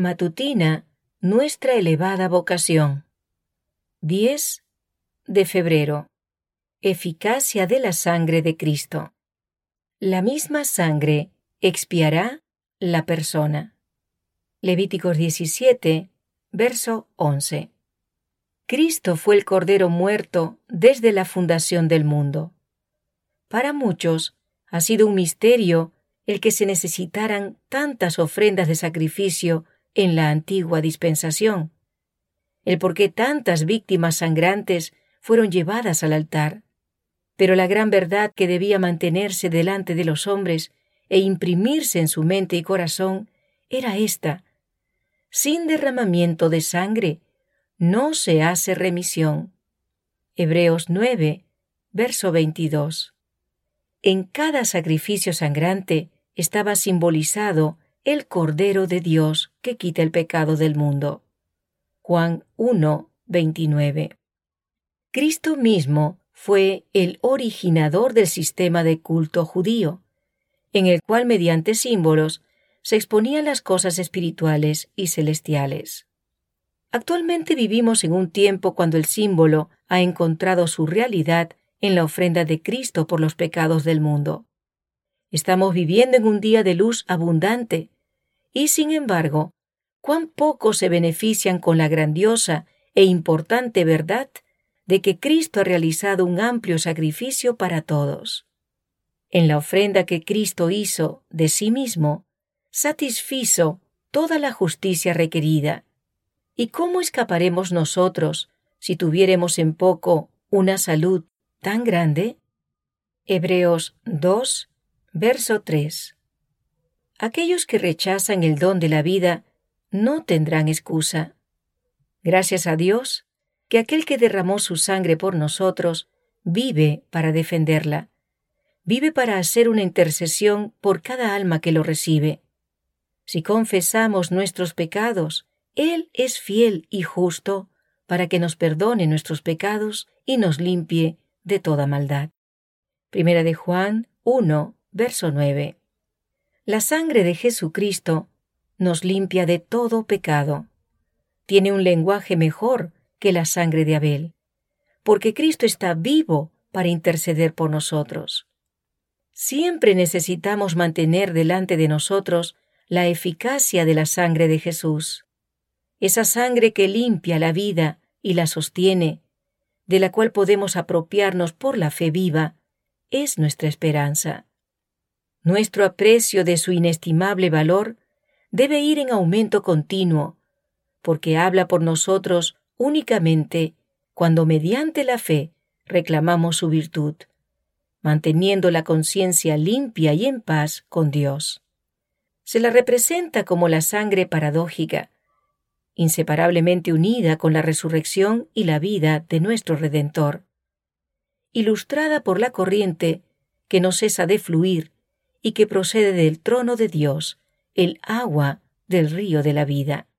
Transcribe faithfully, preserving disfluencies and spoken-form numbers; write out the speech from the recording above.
Matutina, nuestra elevada vocación. diez de febrero. Eficacia de la sangre de Cristo. La misma sangre expiará la persona. Levíticos diecisiete, verso once. Cristo fue el Cordero muerto desde la fundación del mundo. Para muchos ha sido un misterio el que se necesitaran tantas ofrendas de sacrificio en la antigua dispensación, el por qué tantas víctimas sangrantes fueron llevadas al altar. Pero la gran verdad que debía mantenerse delante de los hombres e imprimirse en su mente y corazón era esta: sin derramamiento de sangre no se hace remisión. Hebreos nueve, verso veintidós. En cada sacrificio sangrante estaba simbolizado el Cordero de Dios que quita el pecado del mundo. Juan uno, veintinueve. Cristo mismo fue el originador del sistema de culto judío, en el cual mediante símbolos se exponían las cosas espirituales y celestiales. Actualmente vivimos en un tiempo cuando el símbolo ha encontrado su realidad en la ofrenda de Cristo por los pecados del mundo. Estamos viviendo en un día de luz abundante, y sin embargo, cuán pocos se benefician con la grandiosa e importante verdad de que Cristo ha realizado un amplio sacrificio para todos. En la ofrenda que Cristo hizo de sí mismo, satisfizo toda la justicia requerida. ¿Y cómo escaparemos nosotros si tuviéramos en poco una salud tan grande? Hebreos dos, verso tres. Aquellos que rechazan el don de la vida no tendrán excusa. Gracias a Dios, que aquel que derramó su sangre por nosotros vive para defenderla, vive para hacer una intercesión por cada alma que lo recibe. Si confesamos nuestros pecados, Él es fiel y justo para que nos perdone nuestros pecados y nos limpie de toda maldad. Primera de Juan uno, verso nueve. La sangre de Jesucristo nos limpia de todo pecado. Tiene un lenguaje mejor que la sangre de Abel, porque Cristo está vivo para interceder por nosotros. Siempre necesitamos mantener delante de nosotros la eficacia de la sangre de Jesús, esa sangre que limpia la vida y la sostiene, de la cual podemos apropiarnos por la fe viva, es nuestra esperanza. Nuestro aprecio de su inestimable valor debe ir en aumento continuo, porque habla por nosotros únicamente cuando mediante la fe reclamamos su virtud, manteniendo la conciencia limpia y en paz con Dios. Se la representa como la sangre paradójica, inseparablemente unida con la resurrección y la vida de nuestro Redentor, ilustrada por la corriente que no cesa de fluir y que procede del trono de Dios, el agua del río de la vida.